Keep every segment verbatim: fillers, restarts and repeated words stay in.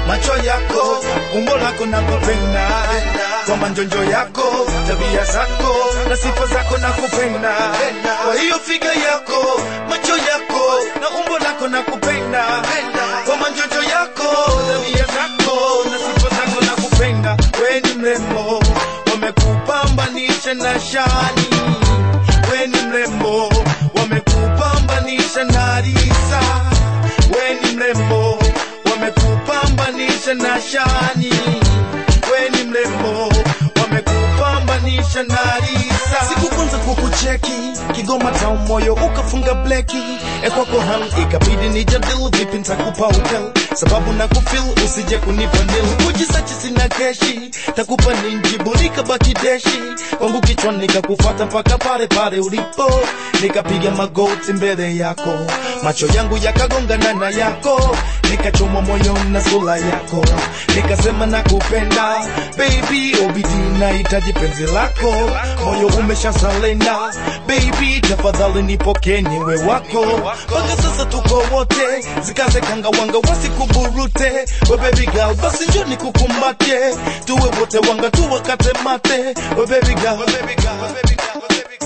macho yako, umbo lako nakupenda, kwa manjonjo yako, tabia zako na sifa zako nakupenda. Kwa hiyo figa yako, macho yako na umbo lako nakupenda, kwa manjonjo yako, tabia zako na sifa zako nakupenda. Wewe ni mrembo, wamekupambanisha na shani. Wewe ni mrembo, wamekupambanisha na Risa. Wewe ni mrembo, wamekupambanisha na shani. Wewe ni mrembo, wamekupambanisha na Risa. Siku kwanza kukucheki Kigoma town moyo ukafunga bleki, ekwako ham ikabidi nijadili vipi nitakupa hotel, sababu na kufeel usije kunipa nil. Kujisachi sina keshi, takupa ninjibu nikabaki deshi, wangu kichwa nikakufuata mpaka pale pale ulipo, nikapiga magoti mbele yako, macho yangu yakagongana na yako, nikachoma moyo na sura yako, nikasema nakupenda baby, obidi nahitaji penzi lako, moyo umeshasalenda baby, tafadhali nipokee niwe wako. Mpaka sasa tuko wote, zikaze kanga wanga wasikuburute, we baby girl basi njoo nikukumbate, tuwe wote wanga tu wakate mate, we baby girl, we baby girl, we baby girl, we baby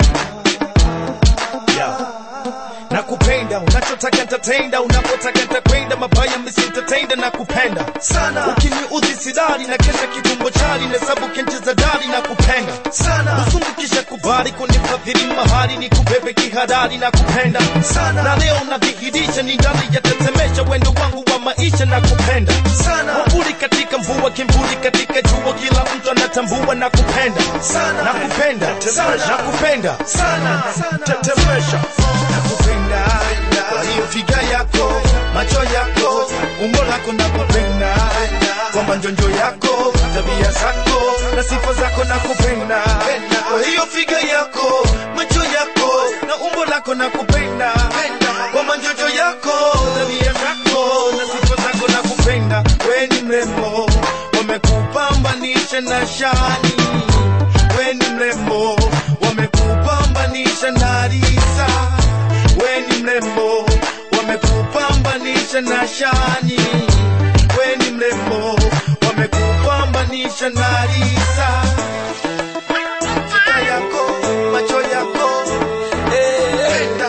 girl. Yeah. Nakupenda, unachotaka entertainer, unapotaka nitakwenda, mabaya misi entertainer, nakupenda sana. Ukiniudhi sidari na kesha kitumbo chali, nesabu kencheza dari, nakupenda sana. Usungukisha kubali kunifadhili mahali, nikubebe kihadari, nakupenda sana. Na leo nadhihirisha ni ndani ya tetemesha, wendo wangu wa maisha, nakupenda sana. Wabuli katika mvua, kimvuli katika jua, kila mtu anatambua, nakupenda sana. Nakupenda sana, nakupenda sana, tetemesha, nakupenda. Kwa hiyo figa yako, macho yako, umbo lako nakupenda, kwa manjonjo yako, tabia zako na sifa zako nakupenda. Kwa hiyo figa yako, macho yako na umbo lako nakupenda, kwa manjonjo yako, tabia zako na sifa zako nakupenda. Wewe ni mrembo, wamekupambanisha na shani. Wewe ni mrembo, wamekupambanisha na Risa. Wewe ni mrembo, wamekupambanisha na shani. Wewe ni mrembo, wamekupambanisha na Risa. Figa yako, macho yako, enda,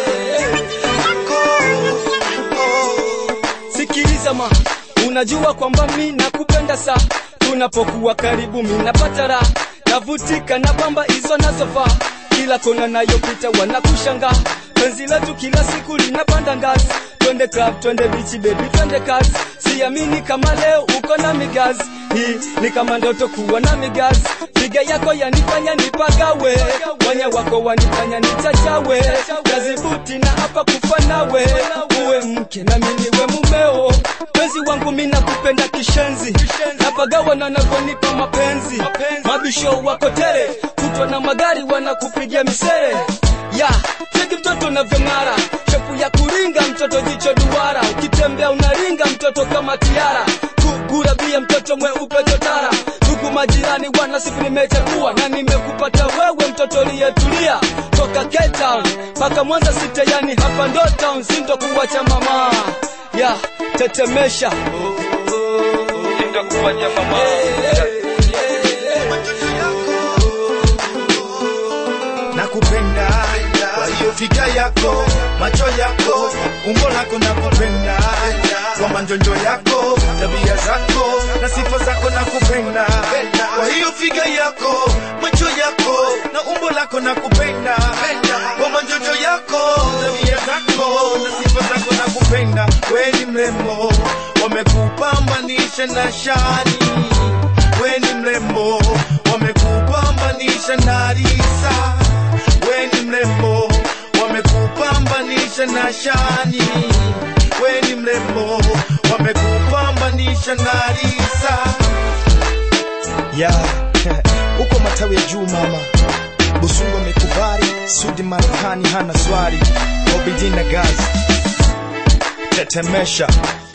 sikiliza ma, unajua kwamba mimi nakupenda sana. Tunapokuwa karibu mimi napata raha, navutika na kwamba hizo nazofaa, kila kona nayopita wanakushanga. Penzi letu kila siku linapanda ngazi, twende club, twende beach baby, twende kazi. Siamini kama leo uko na migazi, hii ni kama ndoto kuwa na migazi. Figa yako yanifanya nipagawe, wanya wako wanifanya nichachawe, kazibuti na hapa kufa nawe, uwe mke na mimi niwe mumeo. Penzi wangu mimi nakupenda kishenzi, napagawa na nakonipa mapenzi. Mabisho wako tele, kutwa na magari wanakupigia misere. Ya, cheki mtoto na vyongara, shepu ya kuringa mtoto jicho duara, ukitembea unaringa mtoto kama tiara, kugura bia mtoto mweupe totara. Ndugu majirani wana siku nimechagua, na nimekupata wewe mtoto liyetulia. Toka Cape Town paka Mwanza City, yani hapa ndo town, sindo kuwacha mama. Ya, tetemesha, sindo kuwacha mama. Nakupenda, kwa hiyo figa yako, macho yako, umbo lako nakupenda, kwa manjonjo yako, tabia zako na sifa zako nakupenda. Kwa hiyo figa yako, macho yako na umbo lako nakupenda, kwa manjonjo yako, tabia zako na sifa zako nakupenda. Wewe ni mrembo, wamekupambanisha na shani. Wewe ni mrembo, wamekupambanisha na Risa. Wewe ni mrembo, wamekupambanisha na shani. Wewe ni mrembo, wamekupambanisha na Risa. Ya, uko matawi ya juu mama, Busungu amekubali, Sudi Marekani hana swali, Obidi na Gazi, tetemesha.